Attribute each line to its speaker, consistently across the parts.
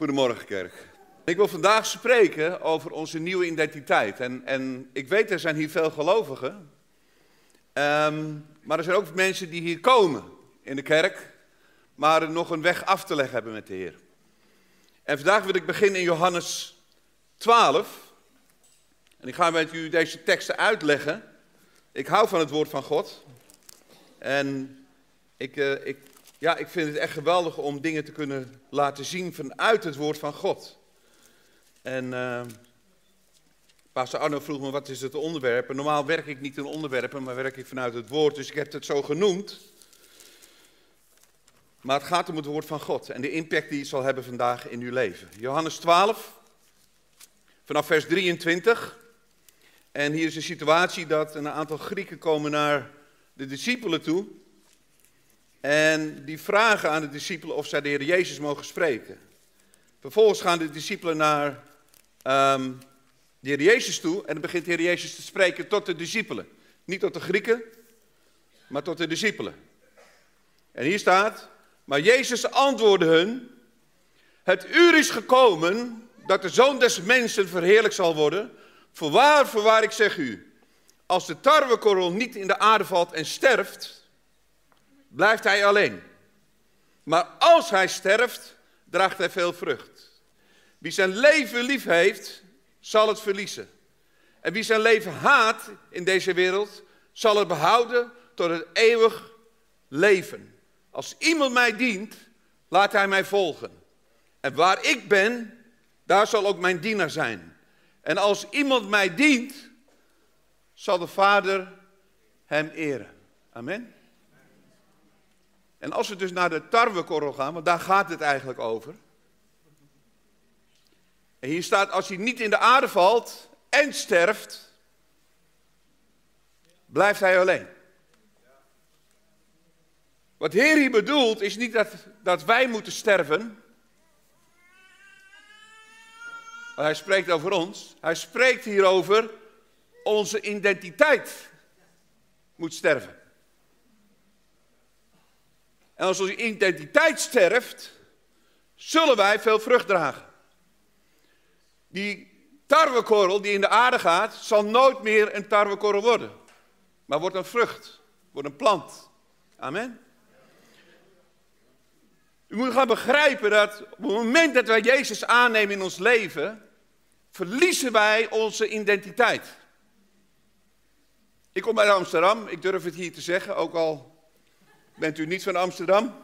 Speaker 1: Goedemorgen, kerk. Ik wil vandaag spreken over onze nieuwe identiteit. En ik weet, er zijn hier veel gelovigen. Maar er zijn ook mensen die hier komen in de kerk, maar nog een weg af te leggen hebben met de Heer. En vandaag wil ik beginnen in Johannes 12. En ik ga met u deze teksten uitleggen. Ik hou van het woord van God. En ik vind het echt geweldig om dingen te kunnen laten zien vanuit het woord van God. En pastor Arno vroeg me, wat is het onderwerp? En normaal werk ik niet in onderwerpen, maar werk ik vanuit het woord. Dus ik heb het zo genoemd. Maar het gaat om het woord van God en de impact die het zal hebben vandaag in uw leven. Johannes 12, vanaf vers 23. En hier is een situatie dat een aantal Grieken komen naar de discipelen toe. En die vragen aan de discipelen of zij de Heer Jezus mogen spreken. Vervolgens gaan de discipelen naar de Heer Jezus toe. En dan begint de Heer Jezus te spreken tot de discipelen. Niet tot de Grieken, maar tot de discipelen. En hier staat, maar Jezus antwoordde hun, het uur is gekomen dat de Zoon des Mensen verheerlijkt zal worden. Voorwaar, voorwaar, ik zeg u, als de tarwekorrel niet in de aarde valt en sterft, blijft hij alleen. Maar als hij sterft, draagt hij veel vrucht. Wie zijn leven lief heeft, zal het verliezen. En wie zijn leven haat in deze wereld, zal het behouden tot het eeuwig leven. Als iemand mij dient, laat hij mij volgen. En waar ik ben, daar zal ook mijn dienaar zijn. En als iemand mij dient, zal de Vader hem eren. Amen. En als we dus naar de tarwekorrel gaan, want daar gaat het eigenlijk over. En hier staat, als hij niet in de aarde valt en sterft, blijft hij alleen. Wat de Heer hier bedoelt, is niet dat wij moeten sterven. Maar hij spreekt over ons. Hij spreekt hier over onze identiteit moet sterven. En als onze identiteit sterft, zullen wij veel vrucht dragen. Die tarwekorrel die in de aarde gaat, zal nooit meer een tarwekorrel worden. Maar wordt een vrucht, wordt een plant. Amen. U moet gaan begrijpen dat op het moment dat wij Jezus aannemen in ons leven, verliezen wij onze identiteit. Ik kom uit Amsterdam, ik durf het hier te zeggen, ook al bent u niet van Amsterdam.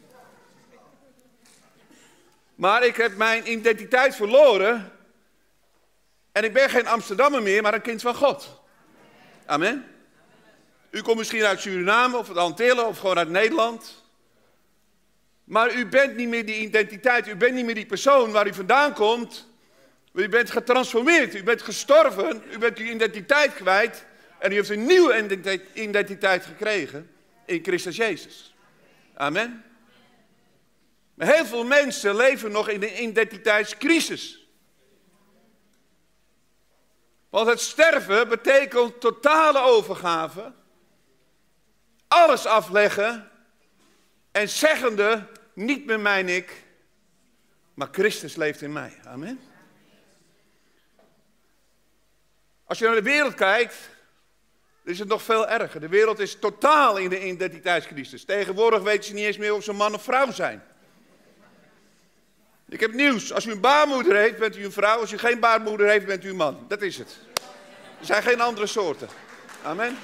Speaker 1: Maar ik heb mijn identiteit verloren. En ik ben geen Amsterdammer meer, maar een kind van God. Amen. U komt misschien uit Suriname of de Antillen of gewoon uit Nederland. Maar u bent niet meer die identiteit. U bent niet meer die persoon waar u vandaan komt. U bent getransformeerd. U bent gestorven. U bent uw identiteit kwijt. En u heeft een nieuwe identiteit gekregen in Christus Jezus. Amen. Maar heel veel mensen leven nog in een identiteitscrisis. Want het sterven betekent totale overgave. Alles afleggen. En zeggende, niet meer mijn ik, maar Christus leeft in mij. Amen. Als je naar de wereld kijkt, is het nog veel erger. De wereld is totaal in de identiteitscrisis. Tegenwoordig weten ze niet eens meer of ze man of vrouw zijn. Ik heb nieuws. Als u een baarmoeder heeft, bent u een vrouw. Als u geen baarmoeder heeft, bent u een man. Dat is het. Er zijn geen andere soorten. Amen.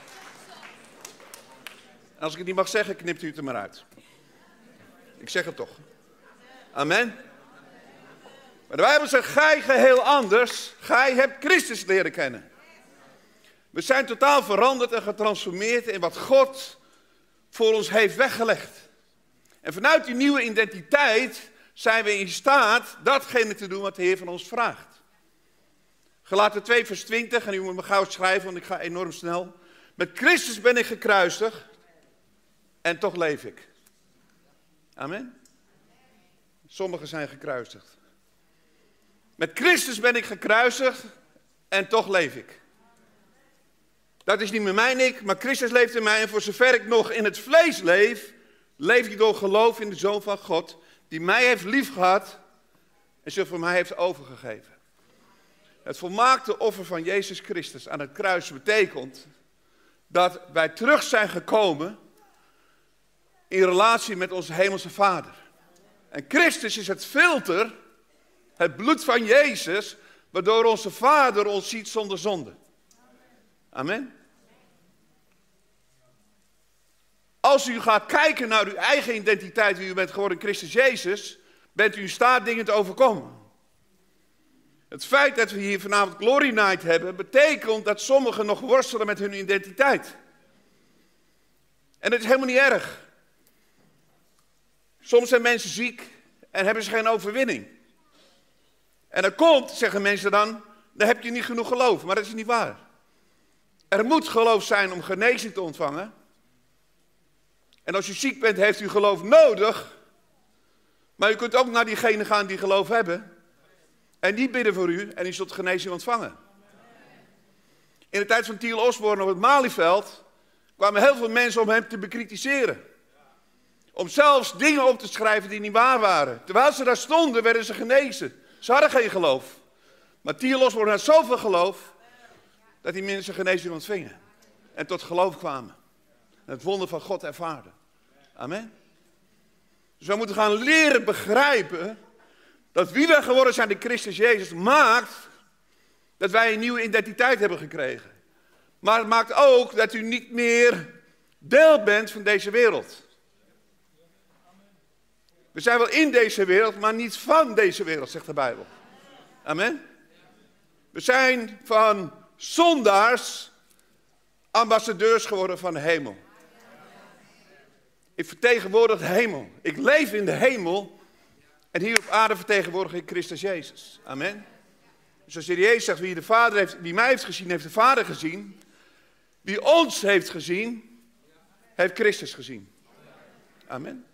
Speaker 1: En als ik het niet mag zeggen, knipt u het er maar uit. Ik zeg het toch. Amen. Maar de Bijbel zegt, gij geheel anders. Gij hebt Christus leren kennen. We zijn totaal veranderd en getransformeerd in wat God voor ons heeft weggelegd. En vanuit die nieuwe identiteit zijn we in staat datgene te doen wat de Heer van ons vraagt. Galaten 2 vers 20, en u moet me gauw schrijven, want ik ga enorm snel. Met Christus ben ik gekruisigd en toch leef ik. Amen. Sommigen zijn gekruisigd. Met Christus ben ik gekruisigd en toch leef ik. Dat is niet meer mijn ik, maar Christus leeft in mij. En voor zover ik nog in het vlees leef, leef ik door geloof in de Zoon van God, die mij heeft liefgehad en zich voor mij heeft overgegeven. Het volmaakte offer van Jezus Christus aan het kruis betekent dat wij terug zijn gekomen in relatie met onze hemelse Vader. En Christus is het filter, het bloed van Jezus, waardoor onze Vader ons ziet zonder zonde. Amen. Als u gaat kijken naar uw eigen identiteit, wie u bent geworden in Christus Jezus, bent u in staat dingen te overkomen. Het feit dat we hier vanavond Glory Night hebben, betekent dat sommigen nog worstelen met hun identiteit. En dat is helemaal niet erg. Soms zijn mensen ziek en hebben ze geen overwinning. En dan komt, zeggen mensen dan heb je niet genoeg geloof. Maar dat is niet waar. Er moet geloof zijn om genezing te ontvangen. En als u ziek bent, heeft u geloof nodig. Maar u kunt ook naar diegenen gaan die geloof hebben. En die bidden voor u en u zult genezing ontvangen. In de tijd van Thiel Osborne op het Malieveld kwamen heel veel mensen om hem te bekritiseren. Om zelfs dingen op te schrijven die niet waar waren. Terwijl ze daar stonden, werden ze genezen. Ze hadden geen geloof. Maar Thiel Osborne had zoveel geloof, dat die mensen genezing ontvingen. En tot geloof kwamen. En het wonder van God ervaarden. Amen. Dus we moeten gaan leren begrijpen dat wie wij geworden zijn in Christus Jezus maakt dat wij een nieuwe identiteit hebben gekregen. Maar het maakt ook dat u niet meer deel bent van deze wereld. We zijn wel in deze wereld, maar niet van deze wereld, zegt de Bijbel. Amen. We zijn van zondaars ambassadeurs geworden van de hemel. Ik vertegenwoordig de hemel. Ik leef in de hemel. En hier op aarde vertegenwoordig ik Christus Jezus. Amen. Dus als Jezus zegt, wie mij heeft gezien, heeft de Vader gezien. Wie ons heeft gezien, heeft Christus gezien. Amen.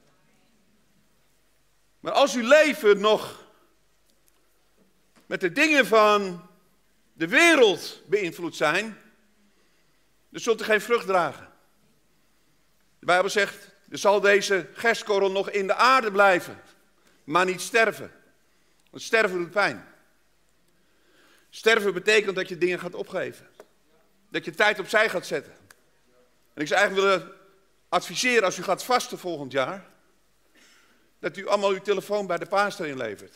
Speaker 1: Maar als uw leven nog met de dingen van de wereld beïnvloed zijn, dan zult u geen vrucht dragen. De Bijbel zegt, er zal deze gerstkorrel nog in de aarde blijven, maar niet sterven. Want sterven doet pijn. Sterven betekent dat je dingen gaat opgeven. Dat je tijd opzij gaat zetten. En ik zou eigenlijk willen adviseren, als u gaat vasten volgend jaar, dat u allemaal uw telefoon bij de pastor inlevert.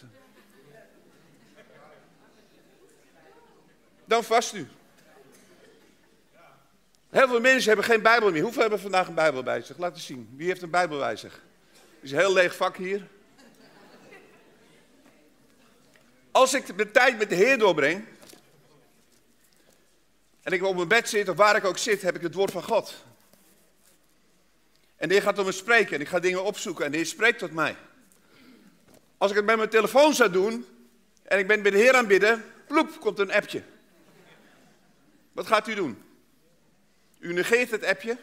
Speaker 1: Dan vast u. Heel veel mensen hebben geen Bijbel meer. Hoeveel hebben vandaag een Bijbel bij zich? Laat eens zien. Wie heeft een Bijbel bij zich? Het is een heel leeg vak hier. Als ik de tijd met de Heer doorbreng, en ik op mijn bed zit of waar ik ook zit, heb ik het woord van God. En de Heer gaat tot me spreken en ik ga dingen opzoeken en de Heer spreekt tot mij. Als ik het met mijn telefoon zou doen en ik ben bij de Heer aan het bidden, ploep, komt een appje. Wat gaat u doen? U negeert het appje.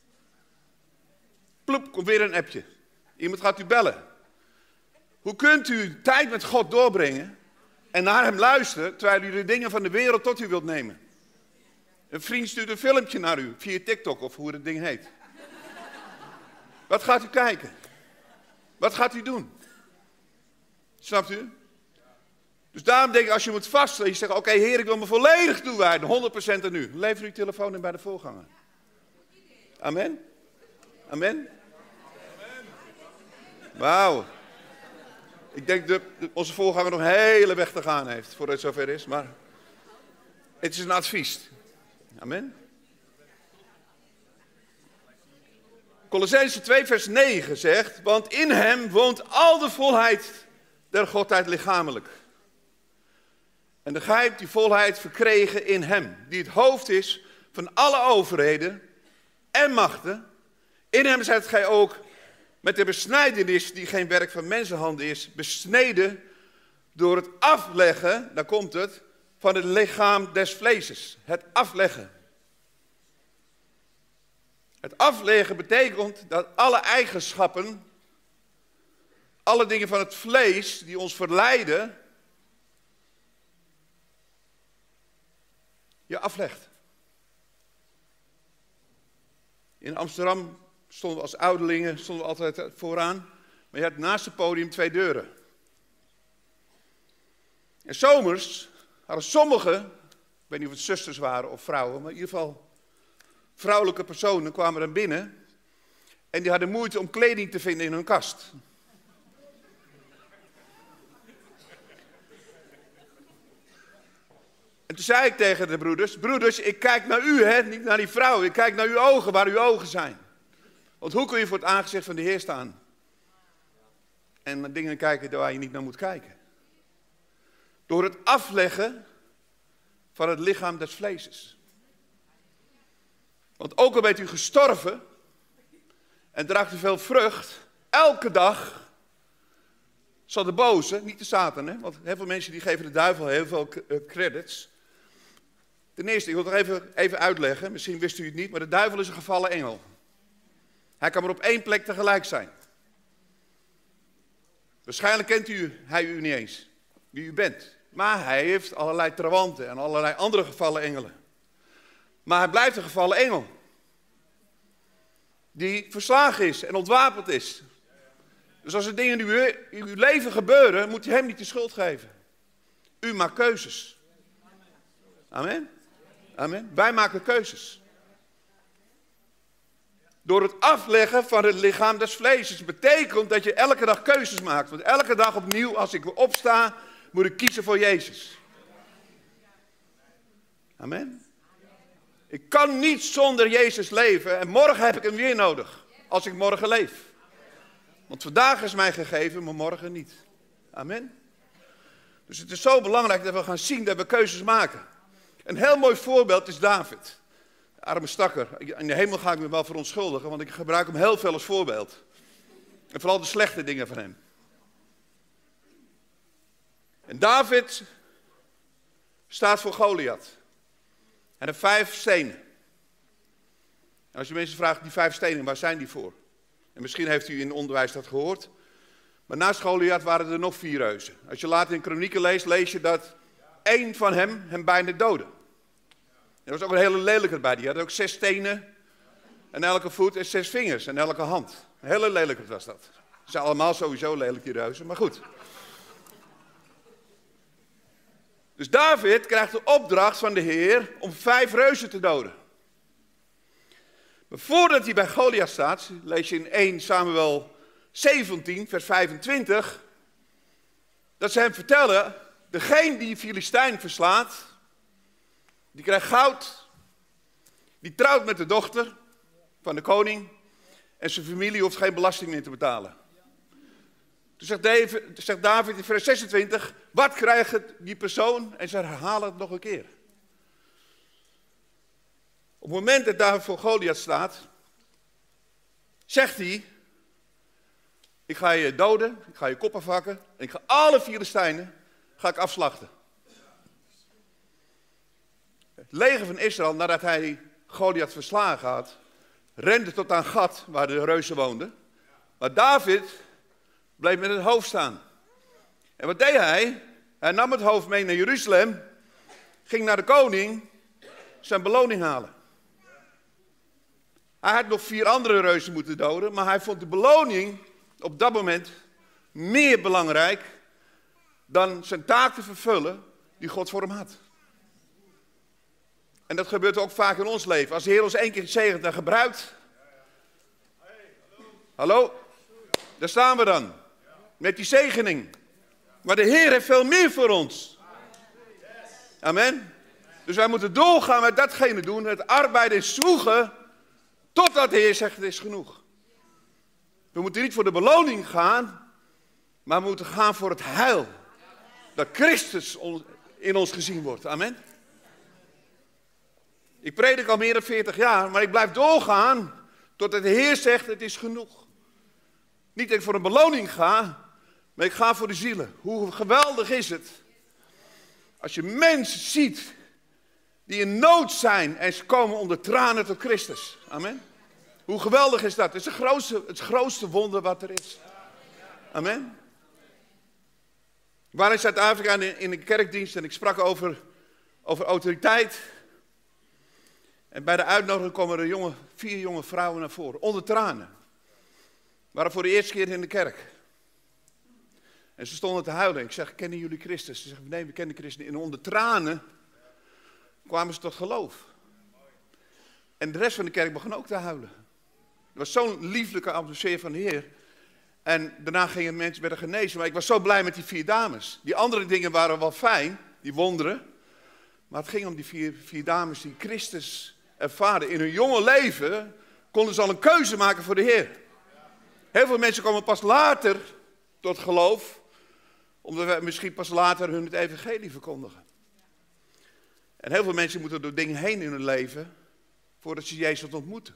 Speaker 1: Ploep, komt weer een appje. Iemand gaat u bellen. Hoe kunt u tijd met God doorbrengen en naar hem luisteren, terwijl u de dingen van de wereld tot u wilt nemen? Een vriend stuurt een filmpje naar u, via TikTok of hoe het ding heet. Wat gaat u kijken? Wat gaat u doen? Snapt u? Dus daarom denk ik, als je moet vasten, je zegt, oké, Heer, ik wil me volledig toewijden, 100% aan u. Lever uw telefoon in bij de voorganger. Amen? Amen? Wauw. Ik denk dat onze voorganger nog een hele weg te gaan heeft, voordat het zover is, maar het is een advies. Amen? Kolossenzen 2 vers 9 zegt, want in hem woont al de volheid der Godheid lichamelijk. En dan gij hebt die volheid verkregen in hem, die het hoofd is van alle overheden en machten. In hem zijt gij ook met de besnijdenis, die geen werk van mensenhanden is, besneden door het afleggen, daar komt het, van het lichaam des vleeses. Het afleggen. Het afleggen betekent dat alle eigenschappen, alle dingen van het vlees die ons verleiden, je aflegt. In Amsterdam stonden we als ouderlingen altijd vooraan, maar je had naast het podium 2 deuren. En zomers hadden sommigen, ik weet niet of het zusters waren of vrouwen, maar in ieder geval vrouwelijke personen kwamen dan binnen en die hadden moeite om kleding te vinden in hun kast. En toen zei ik tegen de broeders, ik kijk naar u, hè, niet naar die vrouw. Ik kijk naar uw ogen, waar uw ogen zijn. Want hoe kun je voor het aangezicht van de Heer staan? En naar dingen kijken waar je niet naar moet kijken. Door het afleggen van het lichaam des vleeses. Want ook al bent u gestorven en draagt u veel vrucht, elke dag zal de boze, niet de Satan, hè, want heel veel mensen die geven de duivel heel veel credits. Ten eerste, ik wil het nog even uitleggen, misschien wist u het niet, maar de duivel is een gevallen engel. Hij kan maar op één plek tegelijk zijn. Waarschijnlijk kent hij u niet eens, wie u bent. Maar hij heeft allerlei trawanten en allerlei andere gevallen engelen. Maar hij blijft een gevallen engel. Die verslagen is en ontwapend is. Dus als er dingen in uw leven gebeuren, moet je hem niet de schuld geven. U maakt keuzes. Amen. Amen. Wij maken keuzes. Door het afleggen van het lichaam des vlees. Betekent dat je elke dag keuzes maakt. Want elke dag opnieuw, als ik weer opsta, moet ik kiezen voor Jezus. Amen. Ik kan niet zonder Jezus leven. En morgen heb ik hem weer nodig. Als ik morgen leef. Want vandaag is mij gegeven, maar morgen niet. Amen. Dus het is zo belangrijk dat we gaan zien dat we keuzes maken. Een heel mooi voorbeeld is David. De arme stakker. In de hemel ga ik me wel verontschuldigen, want ik gebruik hem heel veel als voorbeeld. En vooral de slechte dingen van hem. En David staat voor Goliath. En er 5 stenen. En als je mensen vraagt, die 5 stenen, waar zijn die voor? En misschien heeft u in het onderwijs dat gehoord. Maar naast Goliath waren er nog 4 reuzen. Als je later in Kronieken leest, lees je dat 1 van hem bijna doodde. Er was ook een hele lelijke bij. Die had ook 6 stenen en elke voet en 6 vingers en elke hand. Een hele lelijke was dat. Ze zijn allemaal sowieso lelijk, die reuzen, maar goed. Dus David krijgt de opdracht van de Heer om 5 reuzen te doden. Maar voordat hij bij Goliath staat, lees je in 1 Samuel 17, vers 25, dat ze hem vertellen, degene die Filistijn verslaat, die krijgt goud, die trouwt met de dochter van de koning en zijn familie hoeft geen belasting meer te betalen. Toen zegt David in vers 26, wat krijgt die persoon? En ze herhalen het nog een keer. Op het moment dat David voor Goliath staat, zegt hij, ik ga je doden, ik ga je kop afhakken en ik ga alle Filistijnen afslachten. Het leger van Israël, nadat hij Goliath verslagen had, rende tot aan Gat, waar de reuzen woonden. Maar David bleef met het hoofd staan. En wat deed hij? Hij nam het hoofd mee naar Jeruzalem, ging naar de koning, zijn beloning halen. Hij had nog 4 andere reuzen moeten doden, maar hij vond de beloning op dat moment meer belangrijk dan zijn taak te vervullen die God voor hem had. En dat gebeurt ook vaak in ons leven. Als de Heer ons 1 keer zegent en gebruikt. Hallo? Daar staan we dan. Met die zegening. Maar de Heer heeft veel meer voor ons. Amen. Dus wij moeten doorgaan met datgene doen. Het arbeiden en zwoegen. Totdat de Heer zegt het is genoeg. We moeten niet voor de beloning gaan. Maar we moeten gaan voor het heil. Dat Christus in ons gezien wordt. Amen. Ik predik al meer dan 40 jaar, maar ik blijf doorgaan totdat de Heer zegt het is genoeg. Niet dat ik voor een beloning ga, maar ik ga voor de zielen. Hoe geweldig is het als je mensen ziet die in nood zijn en ze komen onder tranen tot Christus. Amen. Hoe geweldig is dat? Het is het grootste wonder wat er is. Amen. Ik was in Zuid-Afrika in een kerkdienst en ik sprak over autoriteit. En bij de uitnodiging komen er 4 jonge vrouwen naar voren, onder tranen. Waren voor de eerste keer in de kerk. En ze stonden te huilen. Ik zeg, kennen jullie Christus? Ze zeggen, nee, we kennen Christus. En onder tranen kwamen ze tot geloof. En de rest van de kerk begon ook te huilen. Er was zo'n lieflijke atmosfeer van de Heer. En daarna gingen mensen werden genezen. Maar ik was zo blij met die 4 dames. Die andere dingen waren wel fijn, die wonderen. Maar het ging om die vier dames die Christus ervaren. In hun jonge leven konden ze al een keuze maken voor de Heer. Heel veel mensen komen pas later tot geloof. Omdat we misschien pas later hun het evangelie verkondigen. En heel veel mensen moeten door dingen heen in hun leven voordat ze Jezus ontmoeten.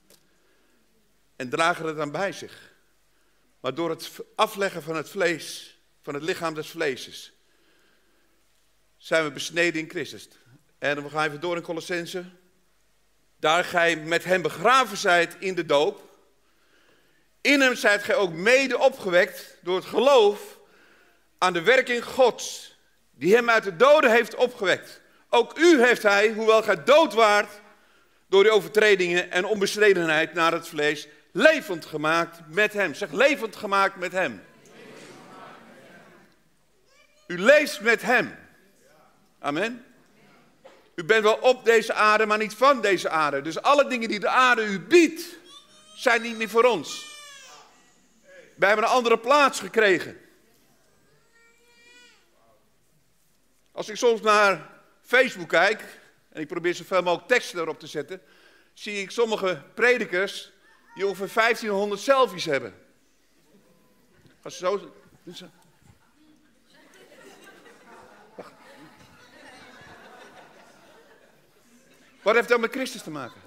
Speaker 1: En dragen het dan bij zich. Maar door het afleggen van het vlees, van het lichaam des vleeses, zijn we besneden in Christus. En we gaan even door in Colossense. Daar gij met hem begraven zijt in de doop. In hem zijt gij ook mede opgewekt door het geloof aan de werking Gods, die hem uit de doden heeft opgewekt. Ook u heeft hij, hoewel gij dood waart, door de overtredingen en onbesnedenheid naar het vlees, levend gemaakt met hem. Zeg, levend gemaakt met hem. U leeft met hem. Amen. U bent wel op deze aarde, maar niet van deze aarde. Dus alle dingen die de aarde u biedt, zijn niet meer voor ons. Wij hebben een andere plaats gekregen. Als ik soms naar Facebook kijk, en ik probeer zoveel mogelijk teksten erop te zetten, zie ik sommige predikers die ongeveer 1500 selfies hebben. Als ze zo... Wacht. Wat heeft dat met Christus te maken?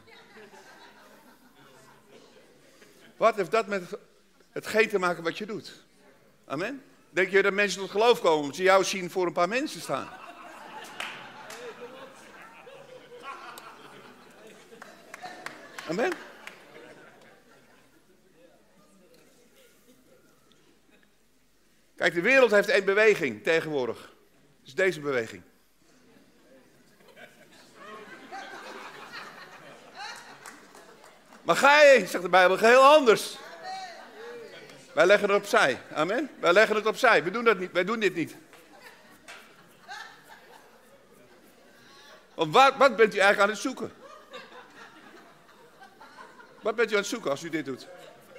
Speaker 1: Wat heeft dat met hetgeen te maken wat je doet? Amen? Denk je dat mensen tot geloof komen omdat ze jou zien voor een paar mensen staan? Amen? Kijk, de wereld heeft één beweging tegenwoordig. Dat is deze beweging. Maar gij, zegt de Bijbel, geheel anders. Wij leggen het opzij. Amen? Wij leggen het opzij. We doen dat niet. Wij doen dit niet. Want wat bent u eigenlijk aan het zoeken? Wat bent u aan het zoeken als u dit doet?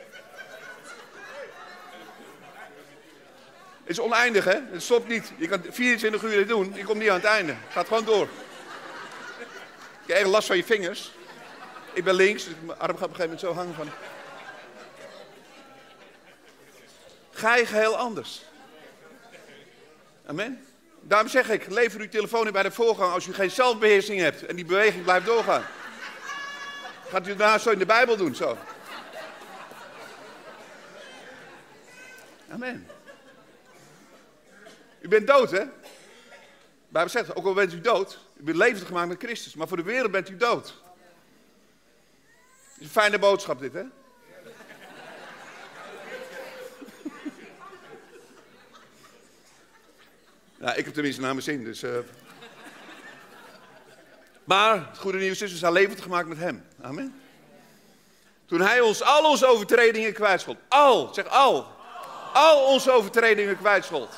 Speaker 1: Het is oneindig, hè? Het stopt niet. Je kan 24 uur dit doen. Je komt niet aan het einde. Het gaat gewoon door. Ik heb echt last van je vingers. Ik ben links, dus mijn arm gaat op een gegeven moment zo hangen van. Gij geheel anders. Amen. Daarom zeg ik, lever uw telefoon in bij de voorgang als u geen zelfbeheersing hebt en die beweging blijft doorgaan. Gaat u daarna zo in de Bijbel doen, zo. Amen. U bent dood, hè? De Bijbel zegt, ook al bent u dood, u bent levend gemaakt met Christus, maar voor de wereld bent u dood. Het is een fijne boodschap dit, hè? Nou, ik heb tenminste naar mijn zin, dus... Maar het goede nieuws is, we zijn levend gemaakt met hem. Amen. Toen hij ons al onze overtredingen kwijtschold. Zeg al. Al onze overtredingen kwijtschold.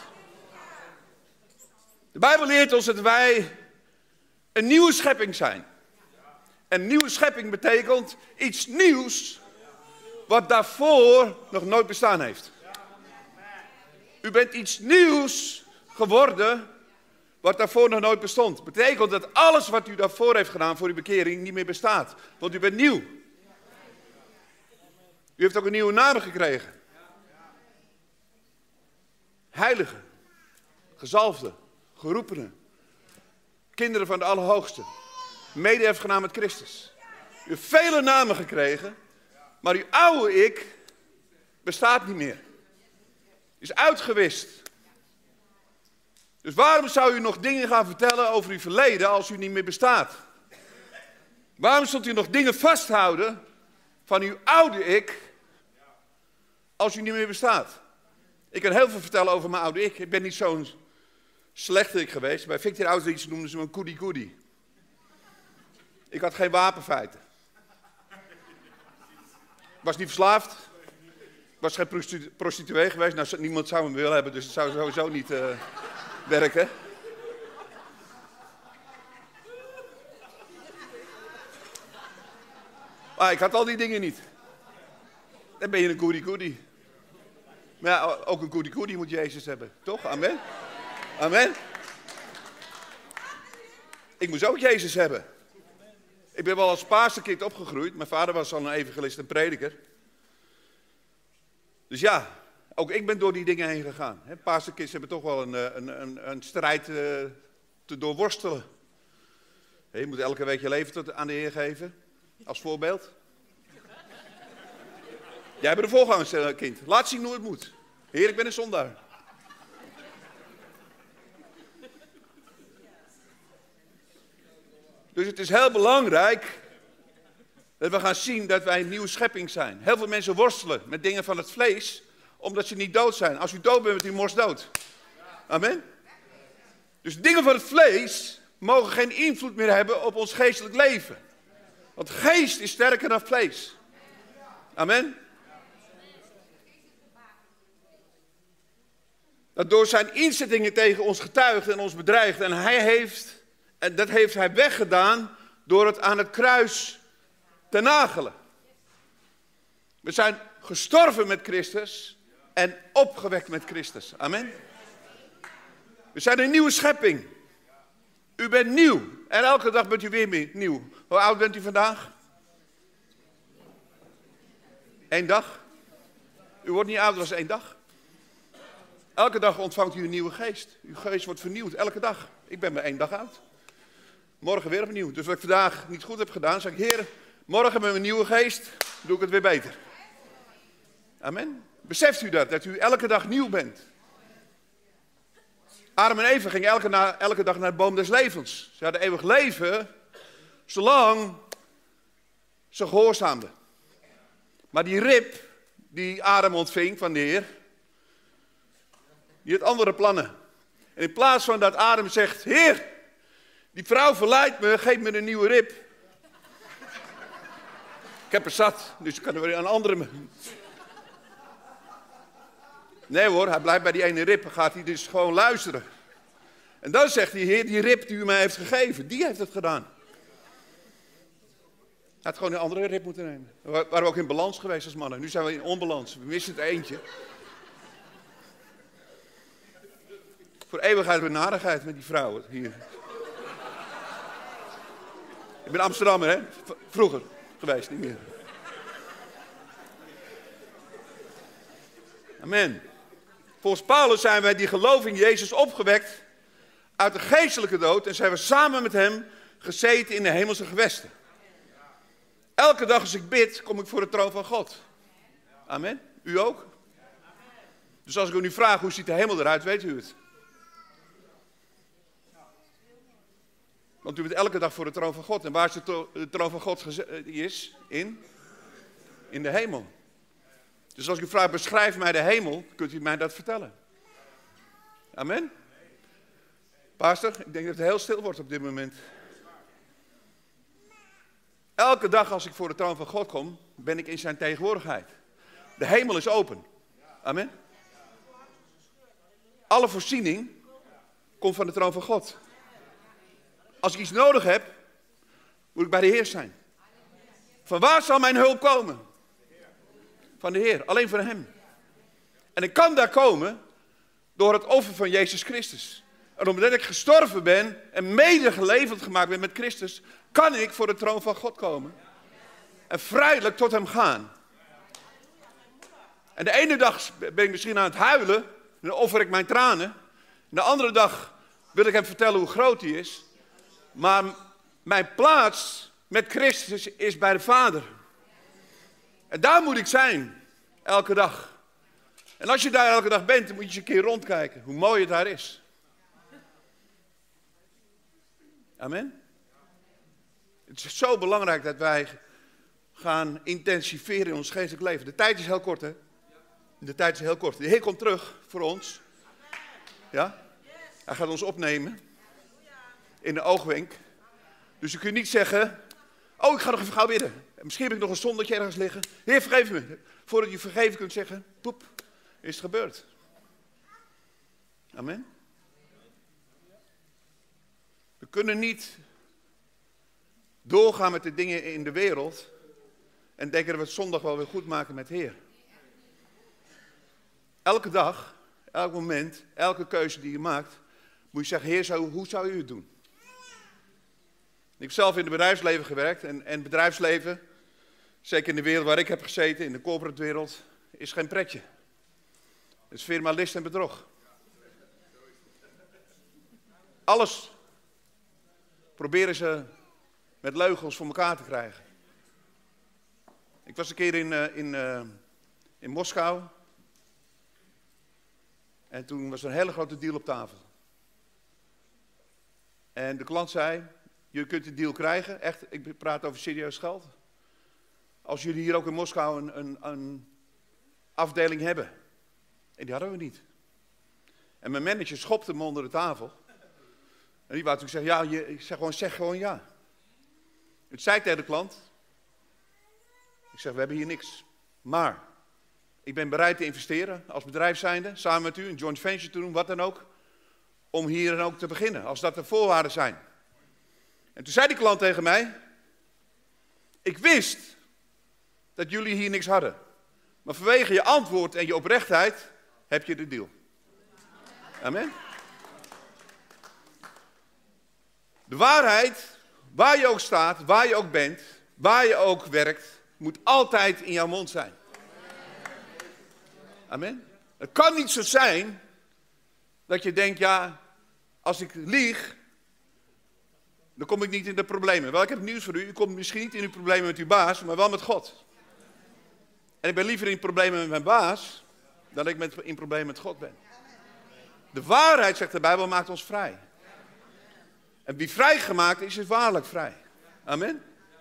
Speaker 1: De Bijbel leert ons dat wij een nieuwe schepping zijn. Een nieuwe schepping betekent iets nieuws wat daarvoor nog nooit bestaan heeft. U bent iets nieuws geworden wat daarvoor nog nooit bestond. Betekent dat alles wat u daarvoor heeft gedaan voor uw bekering niet meer bestaat. Want u bent nieuw. U heeft ook een nieuwe naam gekregen. Heilige, gezalfde, geroepenen, kinderen van de Allerhoogste, mede-erfgenaam met Christus. U heeft vele namen gekregen, maar uw oude ik bestaat niet meer. Is uitgewist. Dus waarom zou u nog dingen gaan vertellen over uw verleden als u niet meer bestaat? Waarom zult u nog dingen vasthouden van uw oude ik als u niet meer bestaat? Ik kan heel veel vertellen over mijn oude ik. Ik ben niet zo'n slechte ik geweest. Bij Victor Auschwitz noemden ze me een koedie-koedie. Ik had geen wapenfeiten. Ik was niet verslaafd. Ik was geen prostituee geweest. Nou, niemand zou hem willen hebben, dus het zou sowieso niet werken. Maar ik had al die dingen niet. Dan ben je een goedie-goedie. Maar ja, ook een goedie-goedie moet Jezus hebben, toch? Amen? Amen? Ik moest ook Jezus hebben. Ik ben wel als paasterkind opgegroeid. Mijn vader was al een evangelist en prediker. Dus ja, ook ik ben door die dingen heen gegaan. Paasterkids hebben toch wel een strijd te doorworstelen. Je moet elke week je leven aan de Heer geven, als voorbeeld. Jij bent een voorgangskind. Laat zien hoe het moet. Heer, ik ben een zondaar. Dus het is heel belangrijk dat we gaan zien dat wij een nieuwe schepping zijn. Heel veel mensen worstelen met dingen van het vlees, omdat ze niet dood zijn. Als u dood bent, bent u mors dood. Amen. Dus dingen van het vlees mogen geen invloed meer hebben op ons geestelijk leven. Want geest is sterker dan vlees. Amen. Dat door zijn inzettingen tegen ons getuigt en ons bedreigt. En dat heeft hij weggedaan door het aan het kruis te nagelen. We zijn gestorven met Christus en opgewekt met Christus. Amen. We zijn een nieuwe schepping. U bent nieuw. En elke dag bent u weer nieuw. Hoe oud bent u vandaag? 1 dag. U wordt niet ouder dan 1 dag. Elke dag ontvangt u een nieuwe geest. Uw geest wordt vernieuwd, elke dag. Ik ben maar 1 dag oud. Morgen weer opnieuw. Dus wat ik vandaag niet goed heb gedaan, zeg ik, Heer, morgen met mijn nieuwe geest doe ik het weer beter. Amen. Beseft u dat u elke dag nieuw bent? Adam en Eva gingen elke dag naar de boom des levens. Ze hadden eeuwig leven, zolang ze gehoorzaamden. Maar die rib die Adam ontving van de Heer, die had andere plannen. En in plaats van dat Adam zegt, Heer, die vrouw verleidt me, geef me een nieuwe rib. Ik heb er zat, dus ik kan er weer een andere. Nee hoor, hij blijft bij die ene rib, gaat hij dus gewoon luisteren. En dan zegt hij, Heer, die rib die u mij heeft gegeven, die heeft het gedaan. Hij had gewoon een andere rib moeten nemen. We waren ook in balans geweest als mannen, nu zijn we in onbalans. We missen het eentje. Voor eeuwigheid en narigheid met die vrouwen hier. Ik ben Amsterdammer, hè? Vroeger geweest, niet meer. Amen. Volgens Paulus zijn wij die geloven in Jezus opgewekt uit de geestelijke dood en zijn we samen met hem gezeten in de hemelse gewesten. Elke dag als ik bid, kom ik voor de troon van God. Amen. U ook? Dus als ik u nu vraag, hoe ziet de hemel eruit, weet u het? Want u bent elke dag voor de troon van God. En waar is de troon van God is? In de hemel. Dus als ik u vraag, beschrijf mij de hemel, kunt u mij dat vertellen. Amen. Pastor, ik denk dat het heel stil wordt op dit moment. Elke dag als ik voor de troon van God kom, ben ik in zijn tegenwoordigheid. De hemel is open. Amen. Alle voorziening komt van de troon van God. Als ik iets nodig heb, moet ik bij de Heer zijn. Van waar zal mijn hulp komen? Van de Heer, alleen van hem. En ik kan daar komen door het offer van Jezus Christus. En omdat ik gestorven ben en mede gelevend gemaakt ben met Christus, kan ik voor de troon van God komen. En vrijelijk tot hem gaan. En de ene dag ben ik misschien aan het huilen, en dan offer ik mijn tranen. En de andere dag wil ik hem vertellen hoe groot hij is. Maar mijn plaats met Christus is bij de Vader. En daar moet ik zijn, elke dag. En als je daar elke dag bent, dan moet je eens een keer rondkijken, hoe mooi het daar is. Amen. Het is zo belangrijk dat wij gaan intensiveren in ons geestelijk leven. De tijd is heel kort, hè? De tijd is heel kort. De Heer komt terug voor ons. Ja? Hij gaat ons opnemen. In de oogwenk. Dus je kunt niet zeggen, Oh, ik ga nog even gauw bidden. Misschien heb ik nog een zondetje ergens liggen. Heer, vergeef me. Voordat je vergeven kunt zeggen, poep, is het gebeurd. Amen. We kunnen niet doorgaan met de dingen in de wereld en denken dat we het zondag wel weer goed maken met Heer. Elke dag, elk moment, elke keuze die je maakt, moet je zeggen, Heer, hoe zou u het doen? Ik heb zelf in het bedrijfsleven gewerkt en bedrijfsleven, zeker in de wereld waar ik heb gezeten, in de corporate wereld, is geen pretje. Het is firma list en bedrog. Alles proberen ze met leugens voor elkaar te krijgen. Ik was een keer in Moskou. En toen was er een hele grote deal op tafel. En de klant zei, je kunt de deal krijgen, echt, ik praat over serieus geld. Als jullie hier ook in Moskou een afdeling hebben. En die hadden we niet. En mijn manager schopte me onder de tafel. En die wou toen zeggen, ja, ik zeg gewoon ja. Het zei ik tegen de klant. Ik zeg, we hebben hier niks. Maar ik ben bereid te investeren als bedrijf zijnde, samen met u, een joint venture te doen, wat dan ook. Om hier dan ook te beginnen, als dat de voorwaarden zijn. En toen zei die klant tegen mij, ik wist dat jullie hier niks hadden. Maar vanwege je antwoord en je oprechtheid heb je de deal. Amen. De waarheid, waar je ook staat, waar je ook bent, waar je ook werkt, moet altijd in jouw mond zijn. Amen. Het kan niet zo zijn dat je denkt, ja, als ik lieg, dan kom ik niet in de problemen. Wel, ik heb nieuws voor u. U komt misschien niet in uw problemen met uw baas, maar wel met God. En ik ben liever in problemen met mijn baas, dan dat ik in problemen met God ben. De waarheid, zegt de Bijbel, maakt ons vrij. En wie vrijgemaakt is, is waarlijk vrij. Amen.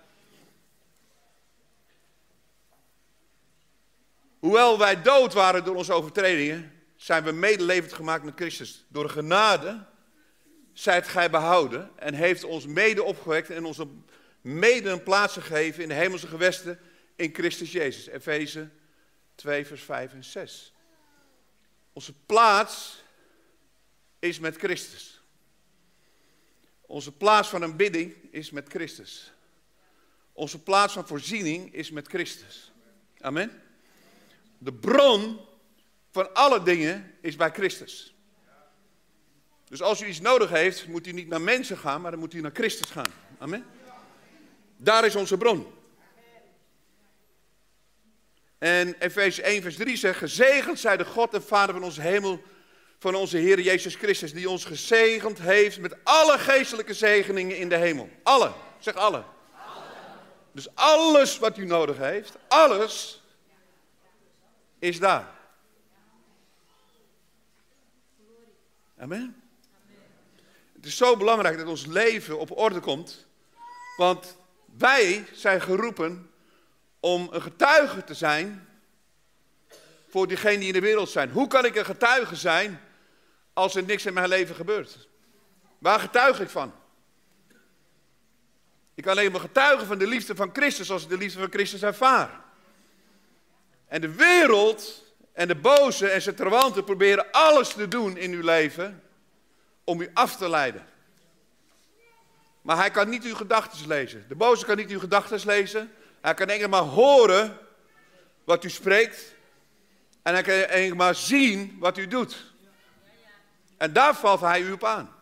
Speaker 1: Hoewel wij dood waren door onze overtredingen, zijn we medelevend gemaakt met Christus. Door genade zijt gij behouden en heeft ons mede opgewekt en ons mede een plaats gegeven in de hemelse gewesten in Christus Jezus. Efeze 2 vers 5 en 6. Onze plaats is met Christus. Onze plaats van aanbidding is met Christus. Onze plaats van voorziening is met Christus. Amen. De bron van alle dingen is bij Christus. Dus als u iets nodig heeft, moet u niet naar mensen gaan, maar dan moet u naar Christus gaan. Amen. Daar is onze bron. En Efeze 1 vers 3 zegt, gezegend zij de God en Vader van onze hemel, van onze Heer Jezus Christus, die ons gezegend heeft met alle geestelijke zegeningen in de hemel. Alle, zeg alle. Dus alles wat u nodig heeft, alles is daar. Amen. Het is zo belangrijk dat ons leven op orde komt, want wij zijn geroepen om een getuige te zijn voor diegenen die in de wereld zijn. Hoe kan ik een getuige zijn als er niks in mijn leven gebeurt? Waar getuig ik van? Ik kan alleen maar getuigen van de liefde van Christus als ik de liefde van Christus ervaar. En de wereld en de boze en zijn trawanten proberen alles te doen in uw leven om u af te leiden. Maar hij kan niet uw gedachten lezen. De boze kan niet uw gedachten lezen. Hij kan enkel maar horen wat u spreekt. En hij kan enkel maar zien wat u doet. En daar valt hij u op aan.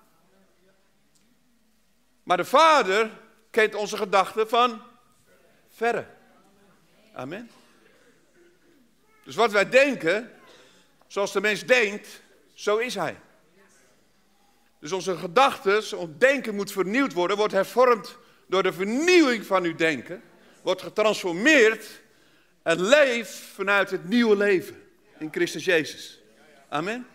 Speaker 1: Maar de Vader kent onze gedachten van verre. Amen. Dus wat wij denken, zoals de mens denkt, zo is hij. Dus onze gedachten, ons denken moet vernieuwd worden, wordt hervormd door de vernieuwing van uw denken. Wordt getransformeerd en leeft vanuit het nieuwe leven in Christus Jezus. Amen.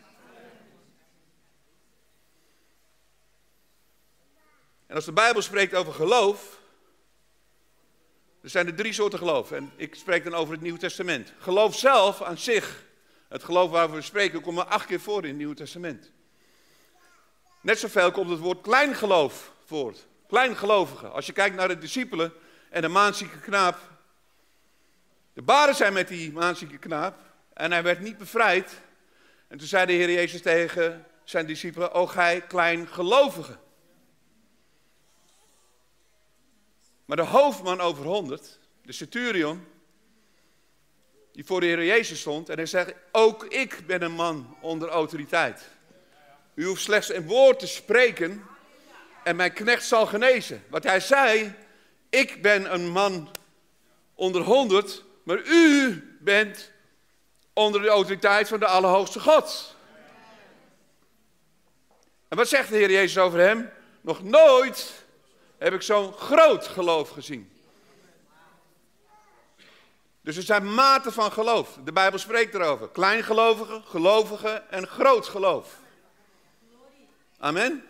Speaker 1: En als de Bijbel spreekt over geloof, er zijn er 3 soorten geloof. En ik spreek dan over het Nieuwe Testament. Geloof zelf aan zich, het geloof waarover we spreken, komt maar 8 keer voor in het Nieuwe Testament. Net zoveel komt het woord kleingeloof voor. Kleingelovigen. Als je kijkt naar de discipelen en de maanzieke knaap de baden zijn met die maanzieke knaap en hij werd niet bevrijd. En toen zei de Heer Jezus tegen zijn discipelen, o gij kleingelovige. Maar de hoofdman over 100, de centurion, die voor de Heer Jezus stond en hij zegt, ook ik ben een man onder autoriteit. U hoeft slechts een woord te spreken en mijn knecht zal genezen. Want hij zei, ik ben een man onder 100, maar u bent onder de autoriteit van de Allerhoogste God. En wat zegt de Heer Jezus over hem? Nog nooit heb ik zo'n groot geloof gezien. Dus er zijn maten van geloof. De Bijbel spreekt erover. Kleingelovige, gelovige en groot geloof. Amen.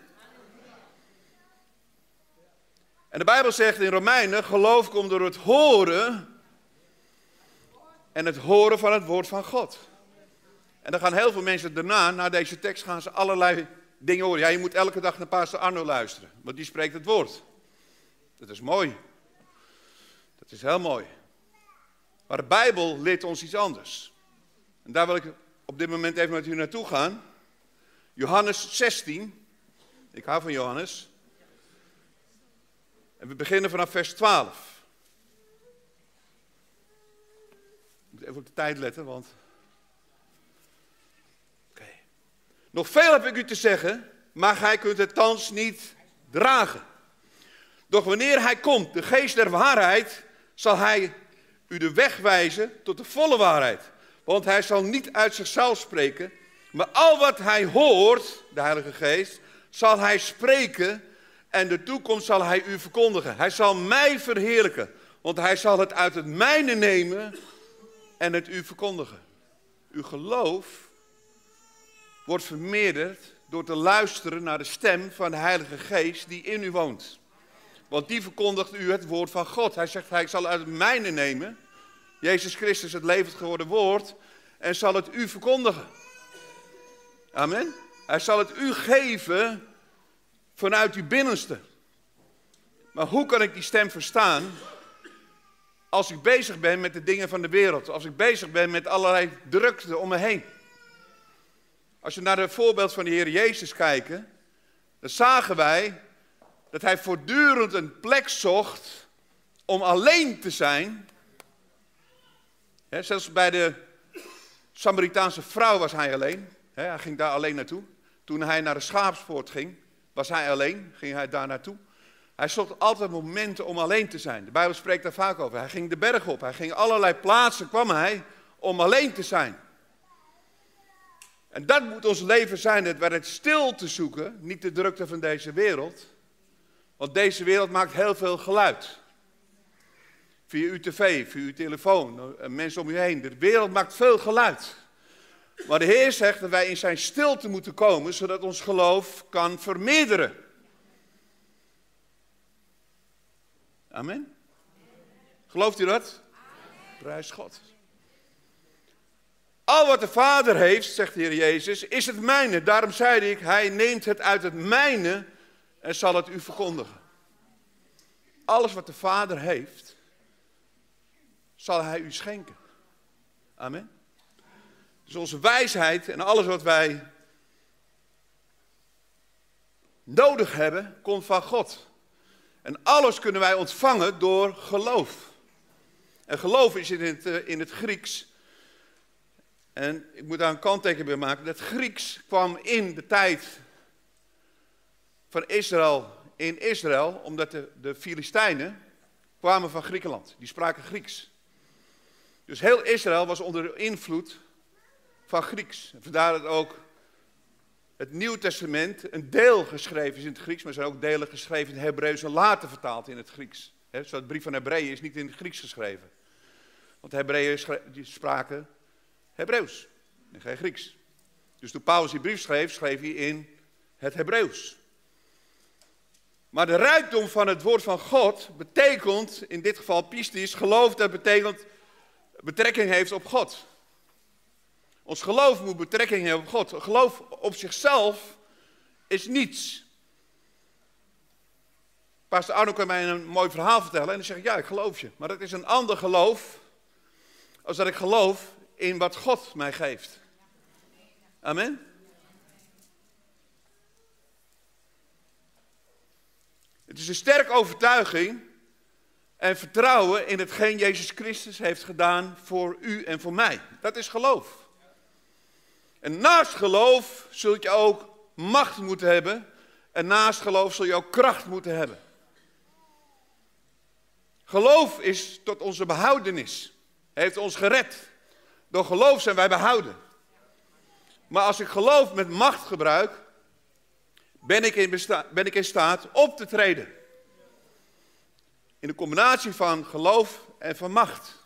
Speaker 1: En de Bijbel zegt in Romeinen, geloof komt door het horen en het horen van het woord van God. En dan gaan heel veel mensen daarna, na deze tekst, gaan ze allerlei dingen horen. Ja, je moet elke dag naar Pastor Arno luisteren, want die spreekt het woord. Dat is mooi. Dat is heel mooi. Maar de Bijbel leert ons iets anders. En daar wil ik op dit moment even met u naartoe gaan. Johannes 16. Ik hou van Johannes. En we beginnen vanaf vers 12. Ik moet even op de tijd letten, want... Oké. Nog veel heb ik u te zeggen, maar gij kunt het thans niet dragen. Doch wanneer hij komt, de geest der waarheid, zal hij u de weg wijzen tot de volle waarheid. Want hij zal niet uit zichzelf spreken, maar al wat hij hoort, de Heilige Geest, zal hij spreken en de toekomst zal hij u verkondigen. Hij zal mij verheerlijken, want hij zal het uit het mijne nemen en het u verkondigen. Uw geloof wordt vermeerderd door te luisteren naar de stem van de Heilige Geest die in u woont. Want die verkondigt u het woord van God. Hij zegt, hij zal uit het mijne nemen, Jezus Christus, het levend geworden woord, en zal het u verkondigen. Amen. Hij zal het u geven vanuit uw binnenste. Maar hoe kan ik die stem verstaan als ik bezig ben met de dingen van de wereld? Als ik bezig ben met allerlei drukte om me heen? Als je naar het voorbeeld van de Heer Jezus kijkt, dan zagen wij dat hij voortdurend een plek zocht om alleen te zijn. Zelfs bij de Samaritaanse vrouw was hij alleen. Hij ging daar alleen naartoe. Toen hij naar de schaapspoort ging, was hij alleen, ging hij daar naartoe. Hij zocht altijd momenten om alleen te zijn. De Bijbel spreekt daar vaak over. Hij ging de berg op, hij ging allerlei plaatsen, kwam hij om alleen te zijn. En dat moet ons leven zijn, het stil te zoeken, niet de drukte van deze wereld. Want deze wereld maakt heel veel geluid. Via uw tv, via uw telefoon, mensen om u heen. De wereld maakt veel geluid. Maar de Heer zegt dat wij in zijn stilte moeten komen, zodat ons geloof kan vermeerderen. Amen. Gelooft u dat? Prijs God. Al wat de Vader heeft, zegt de Heer Jezus, is het mijne. Daarom zei ik, hij neemt het uit het mijne en zal het u verkondigen. Alles wat de Vader heeft, zal hij u schenken. Amen. Dus onze wijsheid en alles wat wij nodig hebben, komt van God. En alles kunnen wij ontvangen door geloof. En geloof is in het Grieks. En ik moet daar een kanttekening bij maken. Dat Grieks kwam in de tijd van Israël in Israël, omdat de Filistijnen kwamen van Griekenland. Die spraken Grieks. Dus heel Israël was onder de invloed van Grieks. En vandaar dat ook het Nieuw Testament een deel geschreven is in het Grieks, maar er zijn ook delen geschreven in het Hebreeuws en later vertaald in het Grieks. Zoals de brief van Hebreeën is niet in het Grieks geschreven. Want de Hebreeën spraken Hebreeuws en geen Grieks. Dus toen Paulus die brief schreef, schreef hij in het Hebreeuws. Maar de rijkdom van het woord van God betekent, in dit geval pistis, geloof dat betekent betrekking heeft op God. Ons geloof moet betrekking hebben op God. Geloof op zichzelf is niets. Pastor Arno kan mij een mooi verhaal vertellen en dan zeg ik, ja, ik geloof je. Maar dat is een ander geloof als dat ik geloof in wat God mij geeft. Amen. Het is een sterke overtuiging en vertrouwen in hetgeen Jezus Christus heeft gedaan voor u en voor mij. Dat is geloof. En naast geloof zul je ook macht moeten hebben. En naast geloof zul je ook kracht moeten hebben. Geloof is tot onze behoudenis. Hij heeft ons gered. Door geloof zijn wij behouden. Maar als ik geloof met macht gebruik, ben ik in staat op te treden. In de combinatie van geloof en van macht.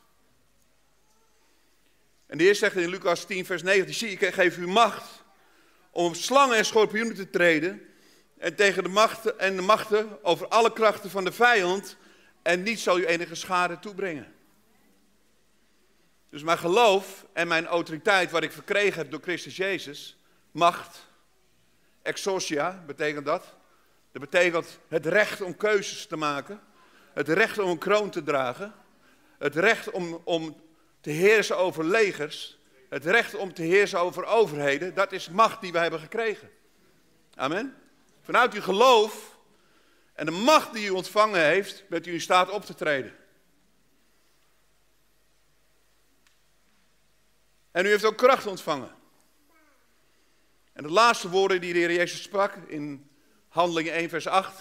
Speaker 1: En de Heer zegt in Lucas 10 vers 19, zie, ik geef u macht om op slangen en schorpioenen te treden en tegen de machten over alle krachten van de vijand en niet zal u enige schade toebrengen. Dus mijn geloof en mijn autoriteit wat ik verkregen heb door Christus Jezus, macht, exousia betekent dat. Dat betekent het recht om keuzes te maken, het recht om een kroon te dragen, het recht om te heersen over legers, het recht om te heersen over overheden, dat is macht die wij hebben gekregen. Amen. Vanuit uw geloof en de macht die u ontvangen heeft, bent u in staat op te treden. En u heeft ook kracht ontvangen. En de laatste woorden die de Heer Jezus sprak in Handelingen 1 vers 8,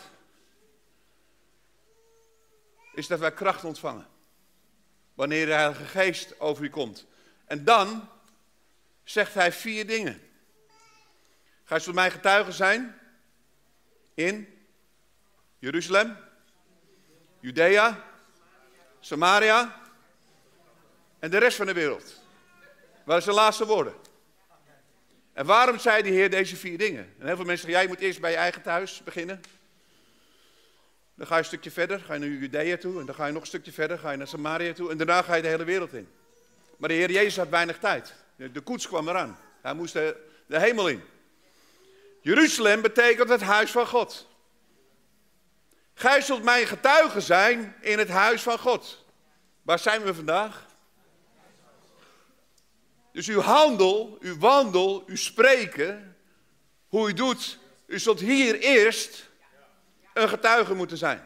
Speaker 1: is dat wij kracht ontvangen. Wanneer de Heilige Geest over u komt. En dan zegt hij 4 dingen. Ga je tot mij getuige zijn in Jeruzalem, Judea, Samaria en de rest van de wereld. Wat is de laatste woorden? En waarom zei de Heer deze 4 dingen? En heel veel mensen zeggen, jij moet eerst bij je eigen thuis beginnen. Dan ga je een stukje verder, ga je naar Judea toe. En dan ga je nog een stukje verder, ga je naar Samaria toe. En daarna ga je de hele wereld in. Maar de Heer Jezus had weinig tijd. De koets kwam eraan. Hij moest de hemel in. Jeruzalem betekent het huis van God. Gij zult mijn getuige zijn in het huis van God. Waar zijn we vandaag? Dus uw handel, uw wandel, uw spreken, hoe u doet, u zult hier eerst een getuige moeten zijn.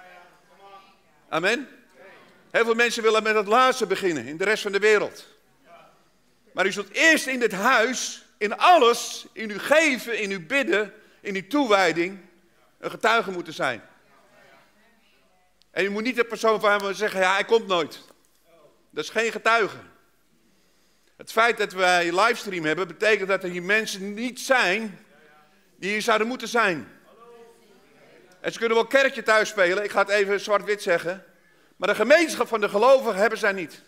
Speaker 1: Amen. Heel veel mensen willen met het laatste beginnen, in de rest van de wereld. Maar u zult eerst in dit huis, in alles, in uw geven, in uw bidden, in uw toewijding, een getuige moeten zijn. En u moet niet de persoon van hem zeggen, ja, hij komt nooit. Dat is geen getuige. Het feit dat wij livestream hebben, betekent dat er hier mensen niet zijn die hier zouden moeten zijn. En ze kunnen wel kerkje thuis spelen, ik ga het even zwart-wit zeggen. Maar de gemeenschap van de gelovigen hebben zij niet.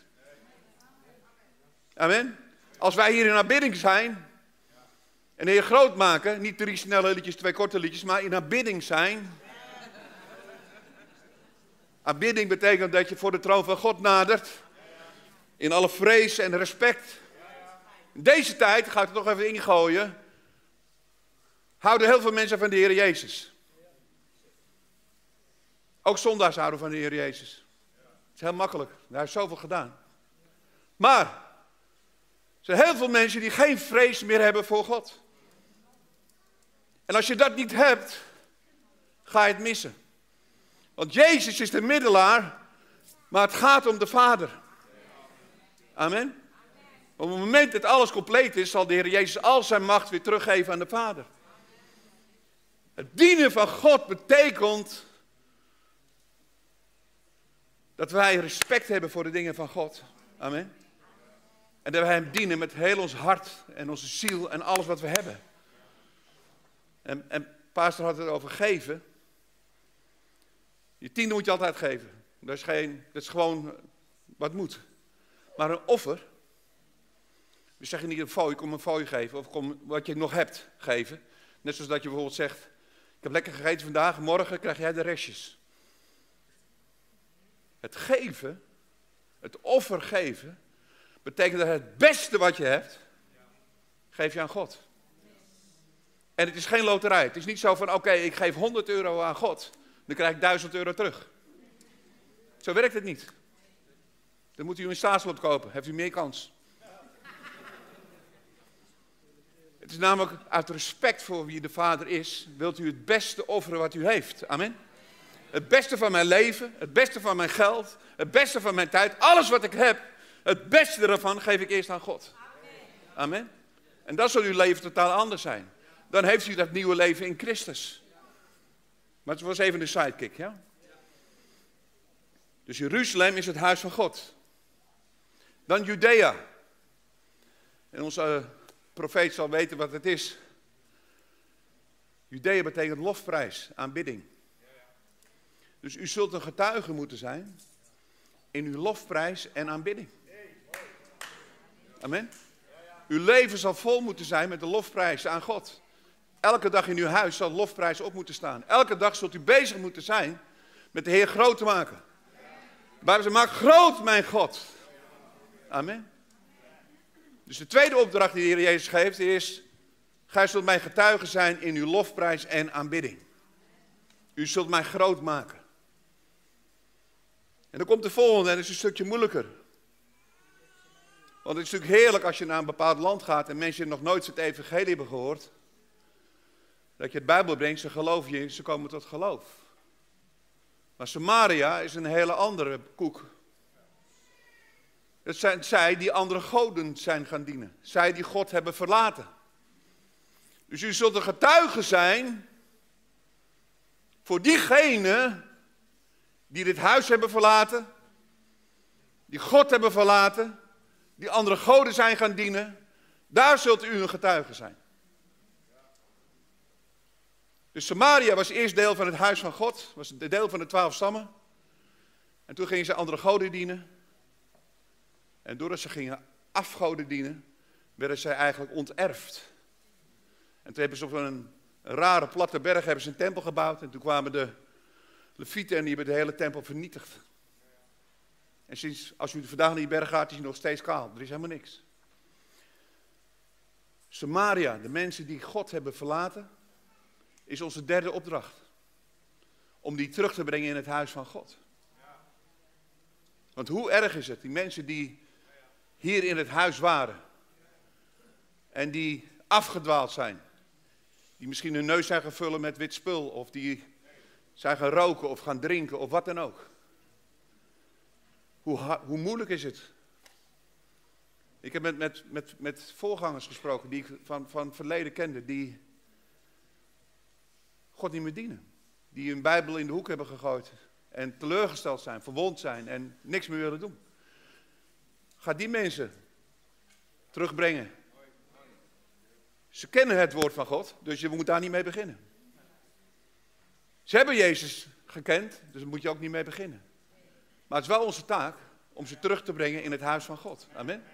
Speaker 1: Amen. Als wij hier in aanbidding zijn en de Heer groot maken, niet 3 snelle liedjes, 2 korte liedjes, maar in aanbidding zijn. Aanbidding betekent dat je voor de troon van God nadert. In alle vrees en respect. In deze tijd, ga ik het nog even ingooien, houden heel veel mensen van de Heer Jezus. Ook zondaars houden van de Heer Jezus. Het is heel makkelijk, hij heeft zoveel gedaan. Maar, er zijn heel veel mensen die geen vrees meer hebben voor God. En als je dat niet hebt, ga je het missen. Want Jezus is de middelaar, maar het gaat om de Vader. Amen. Op het moment dat alles compleet is, zal de Heer Jezus al zijn macht weer teruggeven aan de Vader. Het dienen van God betekent dat wij respect hebben voor de dingen van God. Amen. En dat wij hem dienen met heel ons hart en onze ziel en alles wat we hebben. En pastor had het over geven. Je 10e moet je altijd geven. Dat is gewoon wat moet. Maar een offer, dus zeg je niet een fooi, kom een fooi geven of kom wat je nog hebt geven. Net zoals dat je bijvoorbeeld zegt, ik heb lekker gegeten vandaag, morgen krijg jij de restjes. Het geven, het offer geven, betekent dat het beste wat je hebt, geef je aan God. En het is geen loterij. Het is niet zo van, oké, ik geef €100 aan God. dan krijg ik €1000 terug. Zo werkt het niet. Dan moet u een staatslot kopen, heeft u meer kans. Het is namelijk uit respect voor wie de Vader is, wilt u het beste offeren wat u heeft. Amen. Het beste van mijn leven, het beste van mijn geld, het beste van mijn tijd, alles wat ik heb, het beste ervan geef ik eerst aan God. Amen. En dan zal uw leven totaal anders zijn. Dan heeft u dat nieuwe leven in Christus. Maar het was even een sidekick, ja? Dus Jeruzalem is het huis van God. Dan Judea. En onze profeet zal weten wat het is. Judea betekent lofprijs, aanbidding. Dus u zult een getuige moeten zijn in uw lofprijs en aanbidding. Amen. Uw leven zal vol moeten zijn met de lofprijs aan God. Elke dag in uw huis zal lofprijs op moeten staan. Elke dag zult u bezig moeten zijn met de Heer groot te maken. De Bijbel zegt, maak groot mijn God. Amen. Dus de tweede opdracht die de Heer Jezus geeft is, gij zult mijn getuige zijn in uw lofprijs en aanbidding. U zult mij groot maken. En dan komt de volgende en dat is een stukje moeilijker. Want het is natuurlijk heerlijk als je naar een bepaald land gaat en mensen nog nooit het evangelie hebben gehoord. Dat je het Bijbel brengt, ze geloven je, ze komen tot geloof. Maar Samaria is een hele andere koek. Het zijn zij die andere goden zijn gaan dienen. Zij die God hebben verlaten. Dus u zult een getuige zijn voor diegenen die dit huis hebben verlaten, die God hebben verlaten, die andere goden zijn gaan dienen. Daar zult u een getuige zijn. Dus Samaria was eerst deel van het huis van God, was een deel van de 12 stammen. En toen gingen ze andere goden dienen. En doordat ze gingen afgoden dienen, werden zij eigenlijk onterfd. En toen hebben ze op een rare platte berg hebben ze een tempel gebouwd. En toen kwamen de Levieten en die hebben de hele tempel vernietigd. En sinds, als u vandaag naar die berg gaat, is hij nog steeds kaal. Er is helemaal niks. Samaria, de mensen die God hebben verlaten, is onze derde opdracht. Om die terug te brengen in het huis van God. Want hoe erg is het, die mensen die hier in het huis waren. En die afgedwaald zijn. Die misschien hun neus zijn gaan vullen met wit spul. Of die zijn gaan roken of gaan drinken of wat dan ook. Hoe moeilijk is het? Ik heb met voorgangers gesproken die ik van verleden kende. Die God niet meer dienen. Die hun Bijbel in de hoek hebben gegooid. En teleurgesteld zijn, verwond zijn en niks meer willen doen. Ga die mensen terugbrengen. Ze kennen het woord van God, dus je moet daar niet mee beginnen. Ze hebben Jezus gekend, dus daar moet je ook niet mee beginnen. Maar het is wel onze taak om ze terug te brengen in het huis van God. Amen.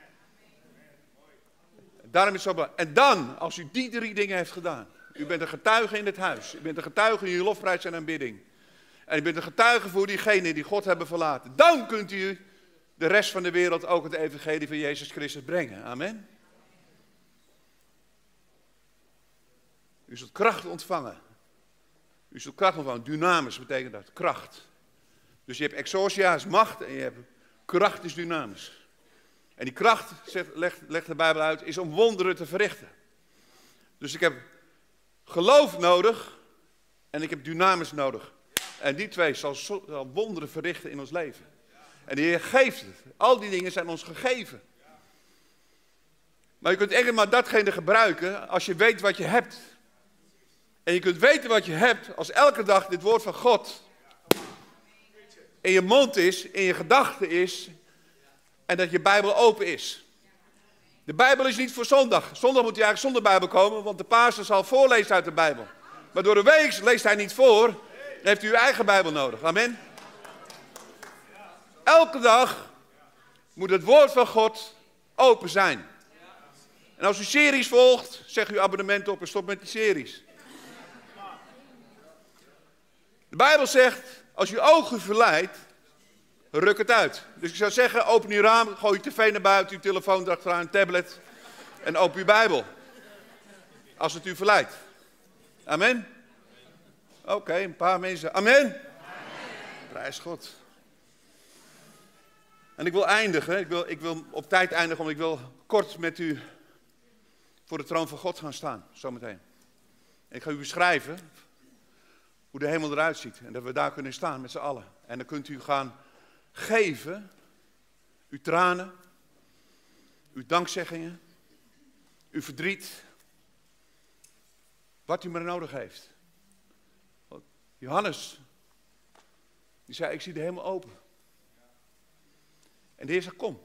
Speaker 1: Daarom is het zo belangrijk. En dan, als u die 3 dingen heeft gedaan. U bent een getuige in het huis. U bent een getuige in uw lofprijs en aanbidding. En u bent een getuige voor diegenen die God hebben verlaten. Dan kunt u de rest van de wereld ook het evangelie van Jezus Christus brengen. Amen. U zult kracht ontvangen. U zult kracht ontvangen. Dynamis betekent dat. Kracht. Dus je hebt exousia is macht en je hebt kracht is dynamis. En die kracht, legt de Bijbel uit, is om wonderen te verrichten. Dus ik heb geloof nodig en ik heb dynamis nodig. En die twee zal wonderen verrichten in ons leven. En de Heer geeft het. Al die dingen zijn ons gegeven. Maar je kunt enkel maar datgene gebruiken als je weet wat je hebt. En je kunt weten wat je hebt als elke dag dit woord van God in je mond is, in je gedachten is en dat je Bijbel open is. De Bijbel is niet voor zondag. Zondag moet je eigenlijk zonder Bijbel komen, want de pastor zal voorlezen uit de Bijbel. Maar door de week leest hij niet voor, dan heeft u uw eigen Bijbel nodig. Amen. Elke dag moet het woord van God open zijn. En als u series volgt, zeg uw abonnement op en stop met die series. De Bijbel zegt, als je ogen verleidt, ruk het uit. Dus ik zou zeggen, open uw raam, gooi je tv naar buiten, uw telefoon erachteraan, een tablet en open uw Bijbel. Als het u verleidt. Amen. Oké, een paar mensen. Amen. Prijs God. En ik wil eindigen, ik wil op tijd eindigen, want ik wil kort met u voor de troon van God gaan staan, zometeen. En ik ga u beschrijven hoe de hemel eruit ziet en dat we daar kunnen staan met z'n allen. En dan kunt u gaan geven, uw tranen, uw dankzeggingen, uw verdriet, wat u maar nodig heeft. Want Johannes, die zei, ik zie de hemel open. En de Heer zei, kom.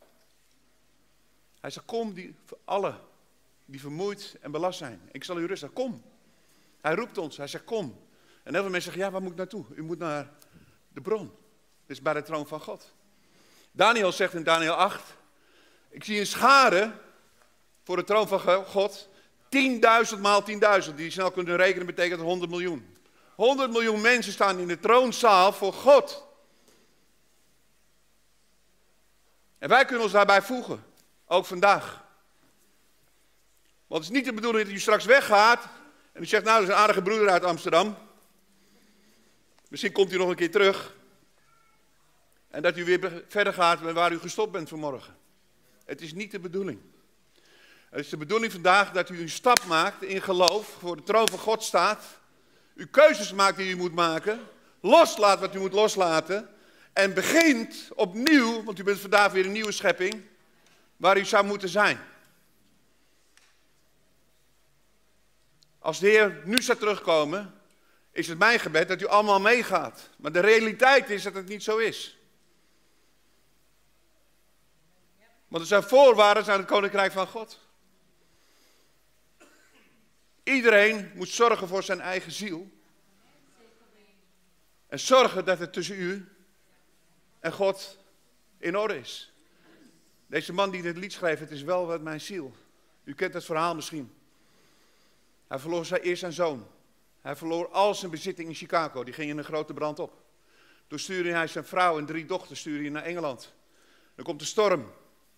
Speaker 1: Hij zei, kom voor allen die vermoeid en belast zijn. Ik zal u rusten. Kom. Hij roept ons. Hij zegt, kom. En heel veel mensen zeggen, ja, waar moet ik naartoe? U moet naar de bron. Dit is bij de troon van God. Daniel zegt in Daniel 8, ik zie een schare voor de troon van God. 10.000 maal 10.000. Die je snel kunnen rekenen betekent 100 miljoen. 100 miljoen mensen staan in de troonzaal voor God. En wij kunnen ons daarbij voegen. Ook vandaag. Want het is niet de bedoeling dat u straks weggaat. En u zegt, nou, dat is een aardige broeder uit Amsterdam. Misschien komt u nog een keer terug. En dat u weer verder gaat met waar u gestopt bent vanmorgen. Het is niet de bedoeling. Het is de bedoeling vandaag dat u een stap maakt in geloof. Voor de troon van God staat. U keuzes maakt die u moet maken. Loslaat wat u moet loslaten. En begint opnieuw, want u bent vandaag weer een nieuwe schepping. Waar u zou moeten zijn. Als de Heer nu zou terugkomen, is het mijn gebed dat u allemaal meegaat. Maar de realiteit is dat het niet zo is. Want er zijn voorwaarden aan het koninkrijk van God. Iedereen moet zorgen voor zijn eigen ziel. En zorgen dat het tussen u en God in orde is. Deze man die dit lied schreef, het is wel wat mijn ziel. U kent het verhaal misschien. Hij verloor eerst zijn zoon. Hij verloor al zijn bezitting in Chicago. Die ging in een grote brand op. Toen stuurde hij zijn vrouw en 3 dochters naar Engeland. Dan komt de storm.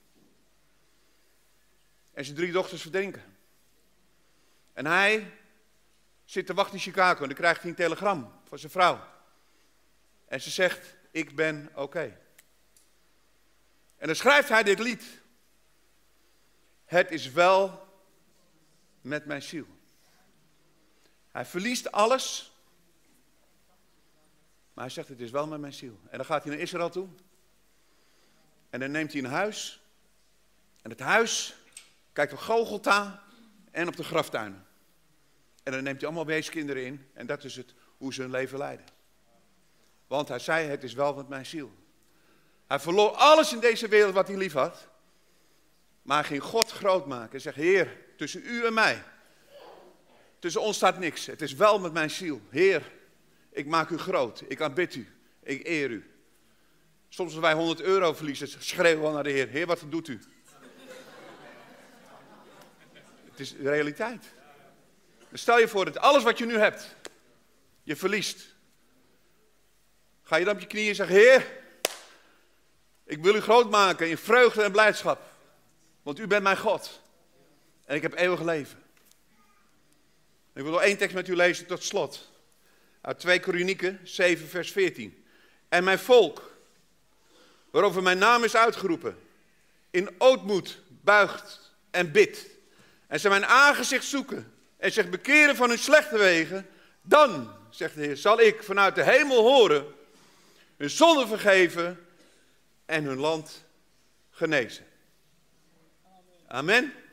Speaker 1: En zijn 3 dochters verdrinken. En hij zit te wachten in Chicago. En dan krijgt hij een telegram van zijn vrouw. En ze zegt, ik ben oké. En dan schrijft hij dit lied. Het is wel met mijn ziel. Hij verliest alles. Maar hij zegt, het is wel met mijn ziel. En dan gaat hij naar Israël toe. En dan neemt hij een huis. En het huis kijkt op Golgotha en op de graftuinen. En dan neemt hij allemaal weeskinderen in. En dat is het, hoe ze hun leven leiden. Want hij zei, het is wel met mijn ziel. Hij verloor alles in deze wereld wat hij lief had. Maar hij ging God groot maken. Hij zegt, Heer, tussen u en mij. Tussen ons staat niks. Het is wel met mijn ziel. Heer, ik maak u groot. Ik aanbid u. Ik eer u. Soms als wij 100 euro verliezen, schreeuwen we naar de Heer. Heer, wat doet u? Het is de realiteit. Dan stel je voor dat alles wat je nu hebt, je verliest. Ga je dan op je knieën en zeggen, Heer, ik wil u groot maken in vreugde en blijdschap. Want u bent mijn God. En ik heb eeuwig leven. Ik wil nog 1 tekst met u lezen tot slot. Uit 2 Kronieken 7 vers 14. En mijn volk, waarover mijn naam is uitgeroepen, in ootmoed buigt en bidt. En ze mijn aangezicht zoeken en zich bekeren van hun slechte wegen. Dan, zegt de Heer, zal ik vanuit de hemel horen, hun zonde vergeven en hun land genezen. Amen.